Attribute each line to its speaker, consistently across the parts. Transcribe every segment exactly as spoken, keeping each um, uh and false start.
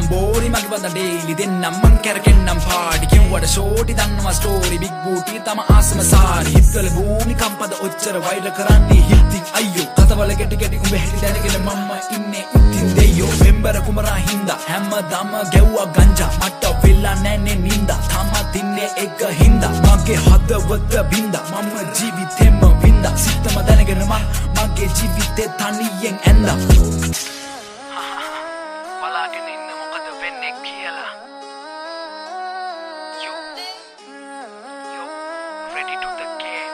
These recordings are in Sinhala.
Speaker 1: බෝරි මගේ වද ඩේලි දෙන්නම් මං කැරකෙන්නම් පාඩි කිව්වට ෂෝටි දන්නවා ස්ටෝරි බිග් බූටි තම ආසම සාරි හිත්වල භූමි කම්පද ඔච්චර වෛර කරන්නේ හිත්ති අයියෝ කතවල ගැටි ගැටි උඹ හැටි දැනගෙන මම්ම ඉන්නේ ඉතින් දෙයෝ මෙම්බර කුමරා හින්දා හැමදාම ගැව්වා ගංජා මට වෙලා නැන්නේ නින්දා තාමත් ඉන්නේ එක හින්දා මගේ හදවත බින්දා මම ජීවිතෙම වින්දා සිතම දැනගෙන මං මගේ ජීවිතේ තනියෙන් ඇන්දා බලාගෙන ඉන්න මොකද වෙන්නේ කියලා yo yo ready to the game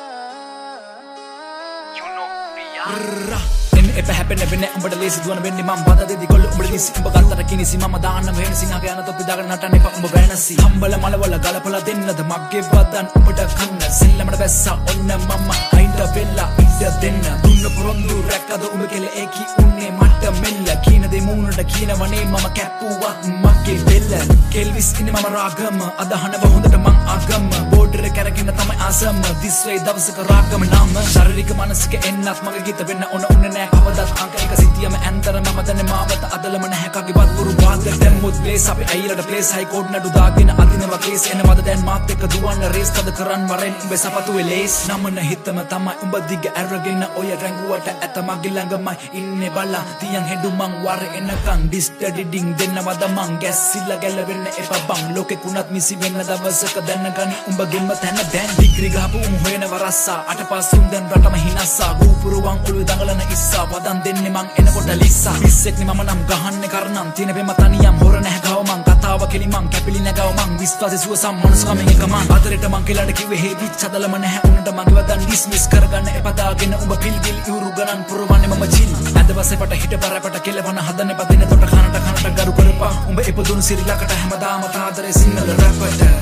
Speaker 1: you know we are එප හැපෙන වෙන්නේ උඹට ලේසි දුවන වෙන්නේ මම බඳ දෙදි කොල්ල උඹට දිසි උඹ ගල්තර කිනිසි මම දාන්න වෙන සිංහගේ යන තොපි දාගෙන නටන්න එපා උඹ ගයනසි හම්බල මලවල ගලපලා දෙන්නද මගේ වදන් උඹට කන්න සෙල්ලමට බැස්සා ඔන්න මම අයින්ට වෙලා ඉඳ දෙන්න දුන්න පොරොන්දු රැක්කද උඹ කෙල ඒකි උන්නේ මට මෙල්ල කීන දේ මූණට කියනවනේ මම කැප්පුවා මගේ බෙල්ල කෙල්විස් ඉන්නේ මම රාගම අදහනව හොඳට මං ආගම බෝඩර් කරගෙන තමයි ආසම this way දවසක රාගම නාම ශාරීරික මානසික එන්නත් මගේ ගීත වෙන්න ඕන උන්නේ නෑ කවදත් අංක එක සිටියම ඇන්තර මම දන්නේ මාවත අදලම නැහැ කගේ වත් පුරු වාද දැම්මුත් ප්ලේස් අපි අයිලට ප්ලේස් හයි කෝඩ් නඩු දාගෙන අදිනවා කේස් එනවද දැන් මාත් එක්ක දුවන්න රේස් කද කරන් මරෙන් උඹ සපතුවේ ලේස් නමන හිතම තමයි උඹ දිග ඇරගෙන ඔය රැඟුවට ඇත මගේ ළඟමයි ඉන්නේ බලා තියන් හෙඩු මං වර එනකන් ඩිස්ටඩිඩින් දෙන්නවද මං ගැස්සිලා ගැලවෙන්න එපා බං ලෝකේ කුණත් මිසි වෙන්න දවසක දැනගනි උඹගෙම තැන දැන් ඩිග්‍රී ගහපු උන් හොයන වරස්සා අටපස්සුන් දැන් රටම හිනස්සා ගූපුරුවන් ඔළුවේ දඟලන ඉස්සා වදන් දෙන්නේ මං එනකොට ලිස්සා පිස්සෙක් නේ මම නම් ගහන්නේ කරනම් තින පෙම තනියම් හොර නැහැ ගව මං කතාව කෙලි මං කැපිලි නැගව මං විශ්වාසෙ සුව සම්මනස්කමෙන් එක මං අතරට මං කෙලඩ කිව්වේ හේවි චදලම නැහැ උන්ට මගේ වදන් ඩිස්මිස් කරගන්න එපා දාගෙන උඹ පිල් පිල් ඉවුරු ගණන් පුරවන්නේ මම චිල් ඇදවසෙපට හිට පරපට කෙලවන හදන්නේ පදින තොට කනට කනට ගරු කරපා උඹ ඉපදුණු සිරිලකට හැමදාම තාදරේ සිංහල රැපට